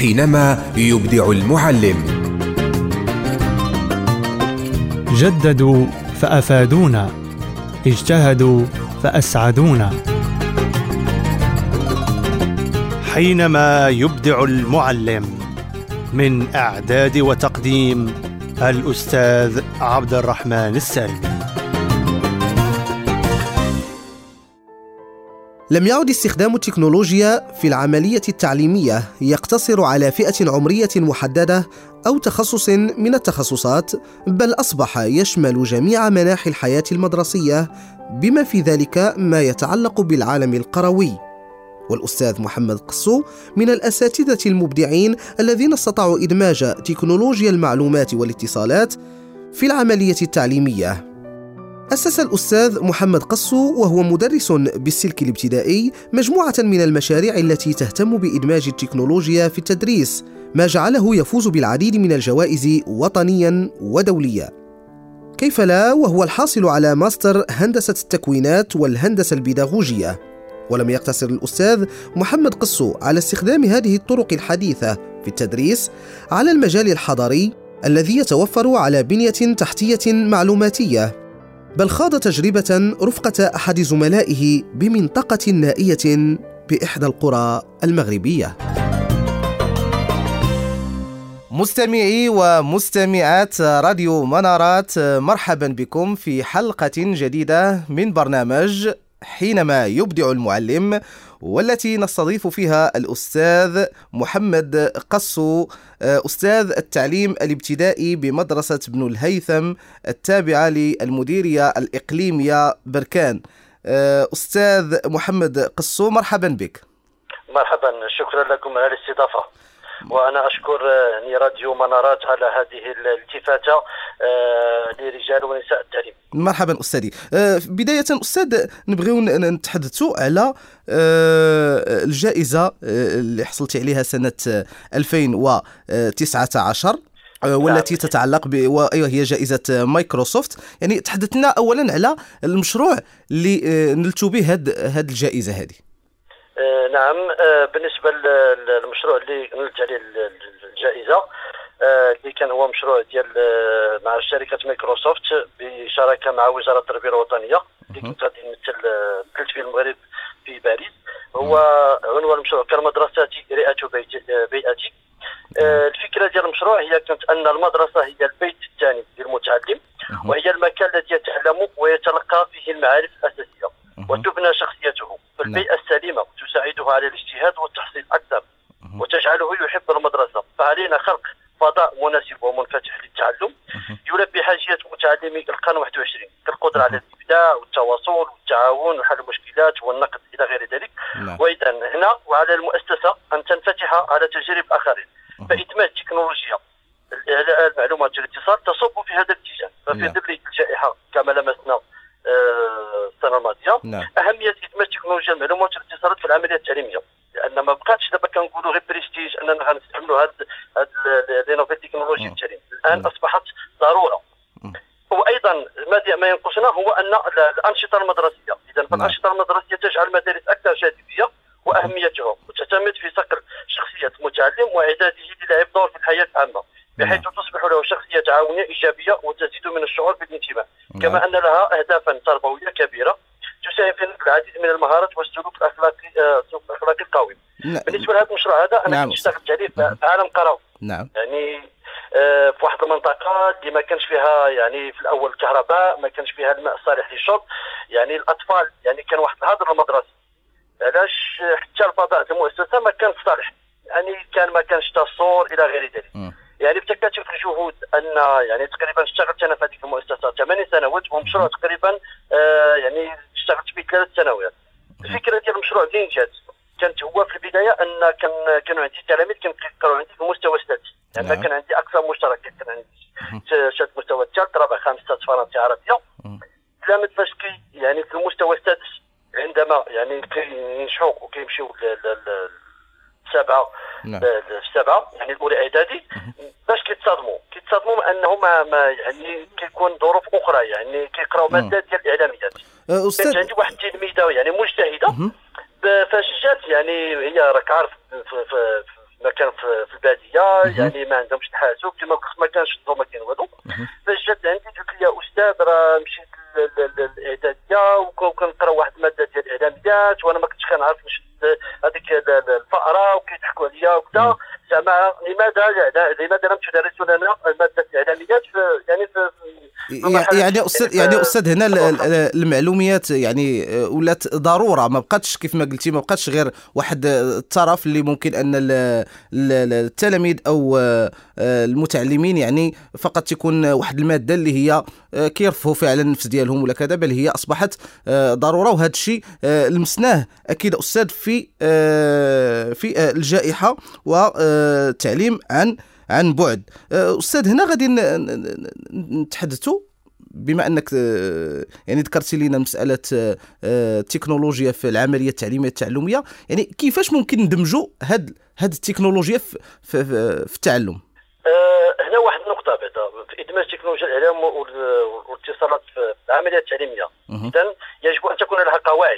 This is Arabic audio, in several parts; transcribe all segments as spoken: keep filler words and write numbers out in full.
حينما يبدع المعلم. جددوا فأفادونا، اجتهدوا فأسعدونا. حينما يبدع المعلم، من إعداد وتقديم الأستاذ عبد الرحمن السالمي. لم يعد استخدام التكنولوجيا في العملية التعليمية يقتصر على فئة عمرية محددة أو تخصص من التخصصات، بل أصبح يشمل جميع مناحي الحياة المدرسية، بما في ذلك ما يتعلق بالعالم القروي. والأستاذ محمد قصو من الأساتذة المبدعين الذين استطاعوا إدماج تكنولوجيا المعلومات والاتصالات في العملية التعليمية. أسس الأستاذ محمد قصو وهو مدرس بالسلك الابتدائي مجموعة من المشاريع التي تهتم بإدماج التكنولوجيا في التدريس، ما جعله يفوز بالعديد من الجوائز وطنيا ودوليا. كيف لا وهو الحاصل على ماستر هندسة التكوينات والهندسة البيداغوجية. ولم يقتصر الأستاذ محمد قصو على استخدام هذه الطرق الحديثة في التدريس على المجال الحضري الذي يتوفر على بنية تحتية معلوماتية، بل خاض تجربة رفقة أحد زملائه بمنطقة نائية بإحدى القرى المغربية. مستمعي ومستمعات راديو منارات، مرحبا بكم في حلقة جديدة من برنامج حينما يبدع المعلم، والتي نستضيف فيها الأستاذ محمد قصو، أستاذ التعليم الابتدائي بمدرسة ابن الهيثم التابعة للمديرية الإقليمية بركان. أستاذ محمد قصو، مرحبا بك. مرحبا، شكرا لكم على الاستضافة، وأنا أشكر يعني راديو منارات على هذه الالتفاتة لرجال ونساء التعليم. مرحبا أستاذي. بداية أستاذ، نبغيو نتحدثوا على الجائزة اللي حصلت عليها سنة ألفين وتسعة عشر والتي تتعلق ب وهي جائزة مايكروسوفت. يعني تحدثنا أولا على المشروع اللي نلتو به هذه الجائزة هذه. نعم، بالنسبة للمشروع اللي نلت عليه الجائزة اللي كان هو مشروع ديال مع شركة مايكروسوفت بشراكة مع وزارة التربية الوطنية اللي كنت غادي نمثل مثلت في المغرب في باريس. هو عنوان المشروع كان مدرستي رئة بيئتي. الفكرة ديال المشروع هي كانت أن المدرسة هي البيت الثاني للمتعلم، وهي المكان الذي يتعلم ويتلقى فيه المعارف الأساسية وتبنى شخصيته. فالبيئة السليمة تساعده على الاجتهاد والتحصيل أكثر وتجعله يحب المدرسة. فعلينا خلق فضاء مناسب ومنفتح للتعلم يلبي حاجيات متعلمي القرن واحد وعشرين كالقدرة على الإبداع والتواصل والتعاون وحل المشكلات والنقد إلى غير ذلك. وإذا هنا وعلى المؤسسة أن تنفتح على تجارب آخرين، فإدماج تكنولوجيا المعلومات والاتصال تصب في هذا الاتجاه. ففي ظل الجائحة كما لمسنا السنة الماضية أهمية إدماج تكنولوجيا المعلومات والاتصالات في العملية التعليمية، لأن ما بقاتش دابا كنقولوا غير بريستيج أننا غنستعملوا هاد هاد لي نوفيل تكنولوجيا التعليم. الآن أصبحت ضرورة. وأيضا ما ما ينقصنا هو أن الأنشطة المدرسية، إذا فالأنشطة المدرسية تجعل المدارس أكثر جاذبية وأهميتها، وتعتمد في صقل شخصية المتعلم وإعداده للعب دور في الحياة العامة، بحيث تصبح له شخصية تعاونية إيجابية وتزيد من الشعور بالانتماء. كما أن لها أهدافا تربوية كبيرة تساهم في نقل العديد من المهارات والسلوك الأخلاقي السلوك الأخلاقي القوي. بالنسبة لهذا المشروع هذا أنا كنت اشتغلت عليه في عالم قروي. نعم. يعني آه في واحد المنطقة اللي ما كانش فيها يعني في الأول كهرباء، ما كانش فيها الماء الصالح للشرب. يعني الأطفال يعني كان واحد الهدر المدرسي، علاش حتى الفضاء المؤسسة ما كانش صالح، يعني كان ما كانش تصور إلى غير ذلك. يعني بتكاتف الجهود أن يعني تقريبا اشتغلت أنا في هذه المؤسسة ثمان سنوات، ومشروع تقريبا آه يعني اشتغلت فيه ثلاث سنوات. الفكرة ديال المشروع منين جات؟ كانت هو في البداية أن كان كانوا عندي تلاميذ كانوا عندي في المستوى السادس، يعني نعم. كان عندي أقسام مشتركة، كان عندي شاد المستوى الثالث رابع خامس سادس فرنسي عربية. تلاميذ فاش كي يعني في المستوى السادس عندما يعني كينجحوا وكيمشيو سبعة نعم. السبعة يعني الأولى إعدادي، باش كيتصادموا كيتصادموا مع أنهم ما يعني كيكون ظروف أخرى، يعني كيقراو مادة ديال الإعلاميات. أستاذ كانت عندي واحد التلميذة يعني مجتهدة، فاش جات يعني هي راك عارف في مكان في الباديه يعني ما عندهمش الحاسوب كما قلت ما كانش النظام ما كاين والو. فاش جات عندي قلت لي يا استاذ راه مشيت للاعداديه وكنقرا واحد الماده ديال الاعلاميات وانا ما كنتش كنعرف نشد هذيك الفقره وكيضحكوا عليا وكذا زعما لماذا لماذا لم تدرسوا لنا ماده الاعلاميات يعني في يعني استاذ يعني استاذ هنا المعلومات يعني ولات ضروره، ما بقاتش كيف ما قلتي ما بقاتش غير واحد الطرف اللي ممكن ان التلاميذ او المتعلمين يعني فقط تكون واحد الماده اللي هي كيرفعوا فيها على النفس ديالهم ولا كذا، بل هي اصبحت ضروره. وهذا الشيء لمسناه اكيد استاذ في في الجائحه والتعليم عن عن بعد. استاذ هنا غادي نتحدثوا بما انك يعني ذكرتي لنا مساله التكنولوجيا في العمليه التعليميه التعلميه، يعني كيفاش ممكن ندمجوا هاد هاد التكنولوجيا في في, في التعلم؟ أه هنا واحد النقطه بعدا في ادماج تكنولوجيا الاعلام والاتصالات في العمليه التعليميه. اذا يجب ان تكون لها قواعد،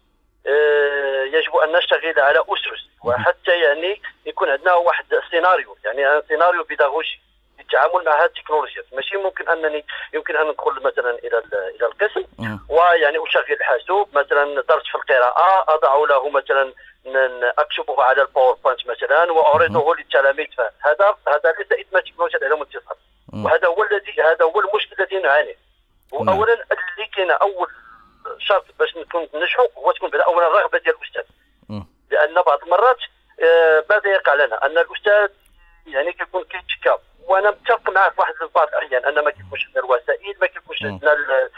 أه يجب ان نشتغل على اسس وحتى يعني يكون عندنا واحد سيناريو يعني سيناريو بيداغوجي التعامل مع هذه التكنولوجيا. ماشي ممكن انني يمكن ان ندخل مثلا الى الى القسم ويعني اشغل الحاسوب مثلا درس في القراءه اضع له مثلا اكتبه على الباوربوينت مثلا واعرضه للتلاميذ. هذا هذا ليس ادماج تكنولوجيا الاعلام والاتصال، وهذا هو الذي هذا هو المشكل الذي نعاني. واولا اللي كاين اول شرط باش نكون ننجحوا هو تكون بعد اولا الرغبه ديال الاستاذ، لان بعض المرات ماذا يقع لنا ان الاستاذ يعني كيكون كيتشكى، وانا متفق معاه في واحد بعض الاحيان ان ما كيكونش عندنا الوسائل، ما كيكونش عندنا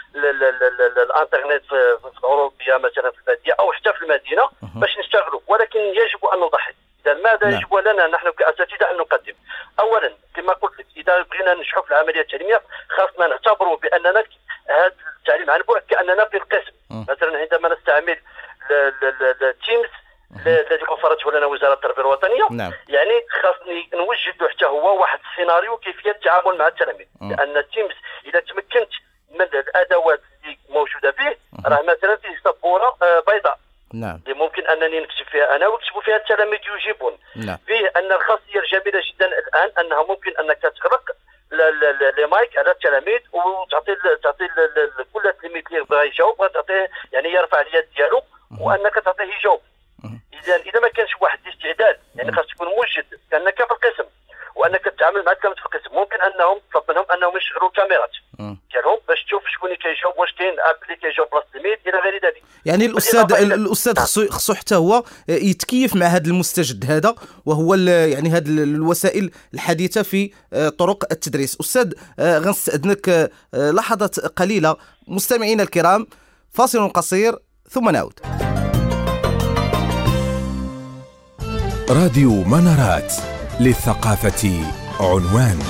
الانترنت في اوروبيا مثلا في الباديه او حتى في المدينه باش نشتغلوا، ولكن يجب ان نضحي. اذا ماذا يجب لنا نحن كاساتذه ان نقدم؟ اولا كما قلت لك اذا بغينا ننجحوا في العمليه التعليميه خاصنا نعتبروا باننا هذا التعليم عن بعد كاننا في القسم. مثلا عندما نستعمل التيمز الذي وفرته لنا وزاره التربيه الوطنيه نعم. يعني خاصني نوجد له حتى هو واحد السيناريو كيفيه التعامل مع التلاميذ، لان التيمز اذا تمكنت من الادوات اللي موجوده فيه راه مثلا فيه سبوره بيضاء نعم اللي ممكن انني نكتب فيها انا ويكتبوا فيها التلاميذ يجيبون نعم. فيه ان الخاصيه الجميله جدا الان انها ممكن انك تغلق لي مايك على التلاميذ وتعطي تعطي كل تلميذ اللي بغى يجاوب تعطيه يعني يرفع اليد ديالو وانك تعطيه يجاوب. اذا اذا ما كانش واحد الاستعداد يعني خاص تكون موجد كانك في القسم وانك تتعامل مع التلاميذ في القسم. ممكن انهم طلب منهم انهم يشغلوا الكاميرات ديالهم باش تشوف شكون اللي كيجاوب، واش كاين اب اللي كيجاوب بلاصه التلميذ الى غير ذلك. يعني الاستاذ الاستاذ خصو خصو حتى هو يتكيف مع هذا المستجد هذا، وهو يعني هذه الوسائل الحديثه في طرق التدريس. استاذ غنستأذنك لحظات قليله. مستمعينا الكرام فاصل قصير ثم نعود. راديو منارات للثقافة عنوان.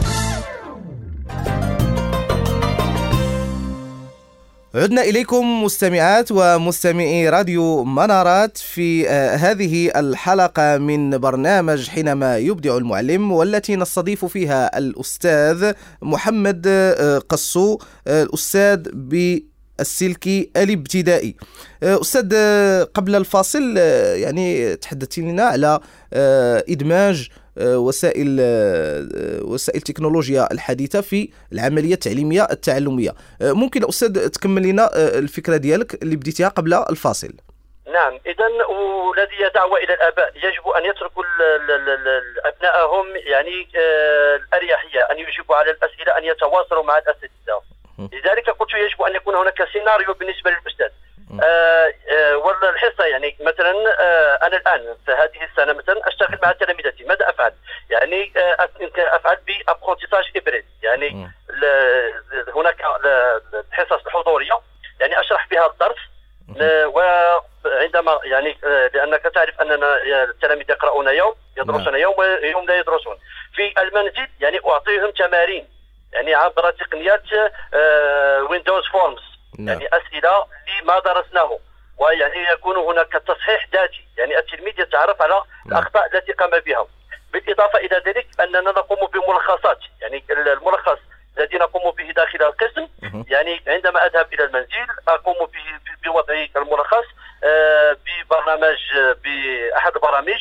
عدنا إليكم مستمعات ومستمعي راديو منارات في هذه الحلقة من برنامج حينما يبدع المعلم، والتي نستضيف فيها الأستاذ محمد قصو، الأستاذ ب السلكي الابتدائي. أستاذ قبل الفاصل يعني تحدثت لنا على إدماج وسائل وسائل التكنولوجيا الحديثة في العملية التعليمية التعلمية. ممكن أستاذ تكمل لنا الفكرة ديالك اللي بديتها قبل الفاصل؟ نعم. إذا ولدي دعوة إلى الآباء، يجب أن يتركوا أبنائهم يعني الأريحية، أن يجيبوا على الأسئلة، أن يتواصلوا مع الأساتذة. لذلك قلت يجب أن يكون هناك سيناريو بالنسبة للأستاذ. آه آه والحصة يعني مثلا آه أنا الآن في هذه السنة مثلا أشتغل مع تلاميذتي، ماذا أفعل؟ يعني آه أفعل بأبخونتيساج إبريد، يعني هناك الحصص الحضورية يعني أشرح بها الدرس، وعندما يعني لأنك تعرف أننا التلاميذ يقرؤون يوم يدرسون يوم ويوم لا يدرسون. في المنزل يعني أعطيهم تمارين يعني عبر تقنيات ويندوز فورمز، يعني أسئلة لما درسناه، ويعني يكون هناك تصحيح ذاتي، يعني التلميذ يتعرف على الأخطاء التي قام بها. بالإضافة إلى ذلك أننا نقوم بملخصات، يعني الملخص الذي نقوم به داخل القسم، يعني عندما أذهب إلى المنزل أقوم به بوضع الملخص ببرنامج بأحد البرامج،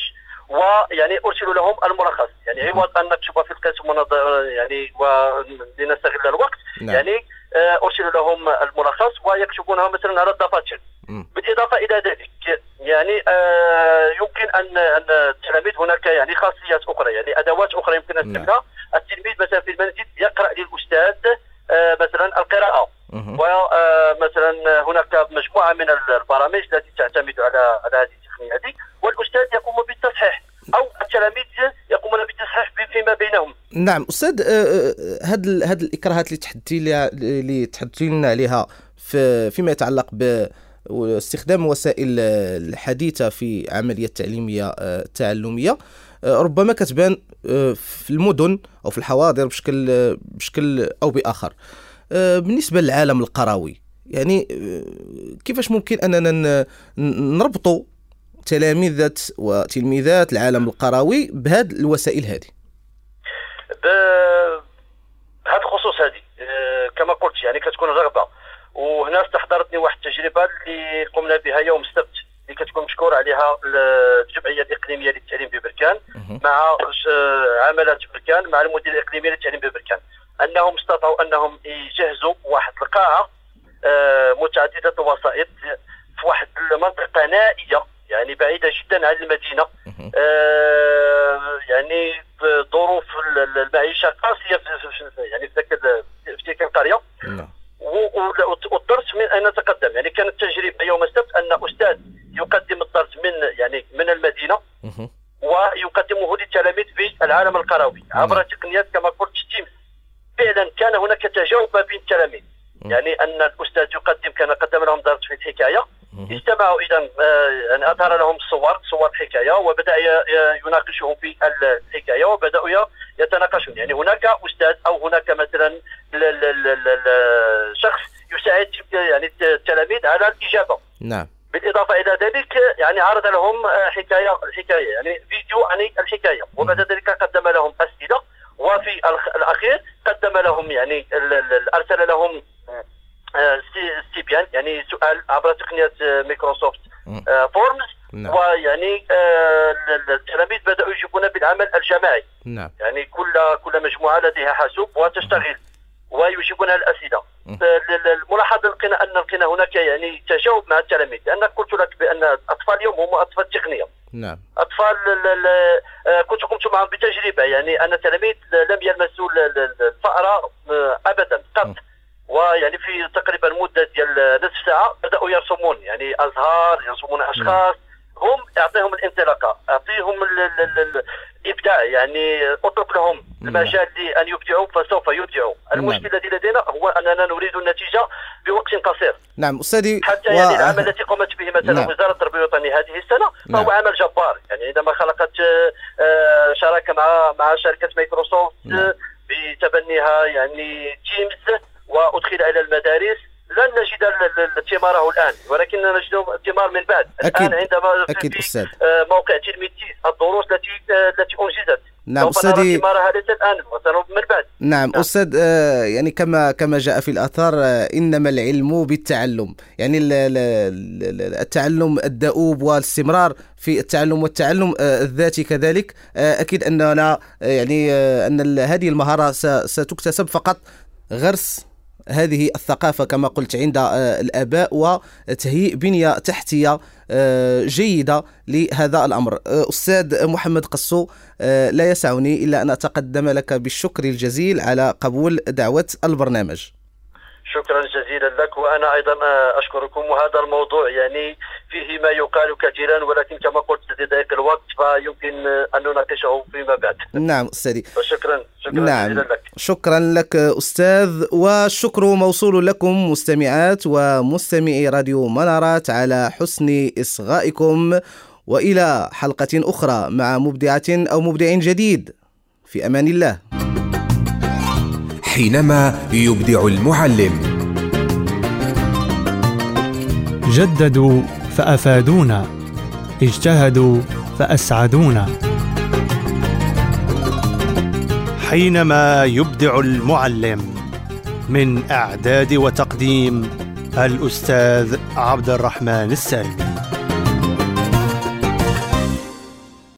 ويعني ارسل لهم الملخص، يعني عوض ان نكتب في القسم يعني ولنستغل الوقت. نعم. يعني ارسل لهم الملخص ويكتبونها مثلا على الدفاتر. بالاضافه الى ذلك يعني يمكن ان ان التلاميذ هناك يعني خاصيات اخرى، يعني ادوات اخرى يمكن ان نستخدمها. التلميذ مثلا في المنزل يقرا للاستاذ مثلا القراءه، ومثلا هناك مجموعه من البرامج التي تعتمد على على هذه التقنيه هذه، والاستاذ يقوم بالتصحيح او التلاميذ يقومون بالتصحيح فيما بينهم. نعم استاذ، هذه هذه الاكراهات اللي تحدثي اللي تحدثي لنا عليها في فيما يتعلق باستخدام وسائل الحديثه في عمليه تعليميه تعلميه ربما كتبان في المدن او في الحواضر بشكل بشكل او باخر. بالنسبه للعالم القروي يعني كيفاش ممكن اننا نربطوا تلاميذة وتلميذات العالم القروي بهذه الوسائل هذه؟ بهذا الخصوص هذه كما قلت يعني كتكون رغبه، وهنا استحضرتني واحد التجربه اللي قمنا بها يوم السبت اللي كتكون مشكور عليها الجمعيه الاقليميه للتعليم ببركان مع عملات بركان مع المديريه الاقليميه للتعليم ببركان، انهم استطاعوا انهم يجهزوا واحد القاعه متعدده الوسائط في واحد المنطقه نائيه يعني بعيده جدا عن المدينه. آه يعني ظروف المعيشه قاسيه في يعني في في تلك القريه. والدرس من اين تقدم، يعني كانت تجربه يوم السبت ان استاذ يقدم الدرس من يعني من المدينه ويقدمه للتلاميذ في العالم القروي عبر تقنيات كما قلت تيمز. فعلا كان هناك تجاوب ما بين التلاميذ، يعني ان الاستاذ يقدم كان قدم لهم درس في الحكايه، استمعوا اذا يعني اظهر لهم الصور صور الحكايه وبدا يناقشهم في الحكايه وبداوا يتناقشون. يعني هناك استاذ او هناك مثلا شخص يساعد يعني التلاميذ على الاجابه. نعم. بالاضافه الى ذلك يعني عرض لهم حكايه الحكايه يعني فيديو عن الحكايه، وبعد ذلك قدم لهم اسئله، وفي الاخير قدم لهم يعني ارسل لهم استبيان يعني سؤال عبر تقنيه مايكروسوفت فورمز. نعم. ويعني التلاميذ بداوا يجيبون بالعمل الجماعي. نعم. يعني كل كل مجموعه لديها حاسوب وتشتغل ويجيبون الاسئله. الملاحظه لقينا ان لقينا هناك يعني تجاوب مع التلاميذ، لان قلت لك بان الاطفال اليوم هم اطفال تقنيه. نعم. اطفال كنت قمت معهم بتجربه، يعني ان التلاميذ لم يلمسوا الفأره ابدا قط، ويعني في تقريبا مده ديال نصف ساعه بداوا يرسمون يعني ازهار، يرسمون اشخاص. هم اعطيهم الانطلاقه، اعطيهم الابداع، يعني اترك لهم المجال لان يبدعوا فسوف يبدعوا. المشكل الذي لدينا هو اننا نريد النتيجه بوقت قصير. نعم استاذي. حتى و... يعني العمل الذي قامت به مثلا نعم. وزاره التربيه الوطنيه هذه السنه نعم. فهو عمل جبار، يعني عندما خلقت شراكه مع مع شركه مايكروسوفت نعم. بتبنيها يعني تيمز وادخل الى المدارس، لن نجد ثماره الان ولكن نجد الثمار من بعد. أكيد. الان عندما أكيد في أستاذ. موقع تلميذ الدروس التي التي انجزت نعم أستاذي ثمارها ليس الان من بعد. نعم, نعم. أستاذ آه يعني كما كما جاء في الآثار آه إنما العلم بالتعلم، يعني التعلم الدؤوب والاستمرار في التعلم والتعلم آه الذاتي كذلك. آه أكيد أننا آه يعني آه أن هذه المهارة ستكتسب فقط غرس هذه الثقافة كما قلت عند الآباء وتهيئ بنية تحتية جيدة لهذا الأمر. أستاذ محمد قصو، لا يسعني إلا أن أتقدم لك بالشكر الجزيل على قبول دعوة البرنامج. شكرا جزيلا لك، وأنا أيضا أشكركم. وهذا الموضوع يعني فيه ما يقال كثيرا، ولكن كما قلت لضيق الوقت فيمكن أن نناقشه فيما بعد. نعم أستاذي. شكرا شكرا نعم. جزيلا لك. شكرا لك أستاذ، والشكر موصول لكم مستمعات ومستمعي راديو منارات على حسن إصغائكم، وإلى حلقة أخرى مع مبدعة أو مبدع جديد. في أمان الله. حينما يبدع المعلم. جددوا فأفادونا، اجتهدوا فأسعدونا. حينما يبدع المعلم، من إعداد وتقديم الأستاذ عبد الرحمن السالمي.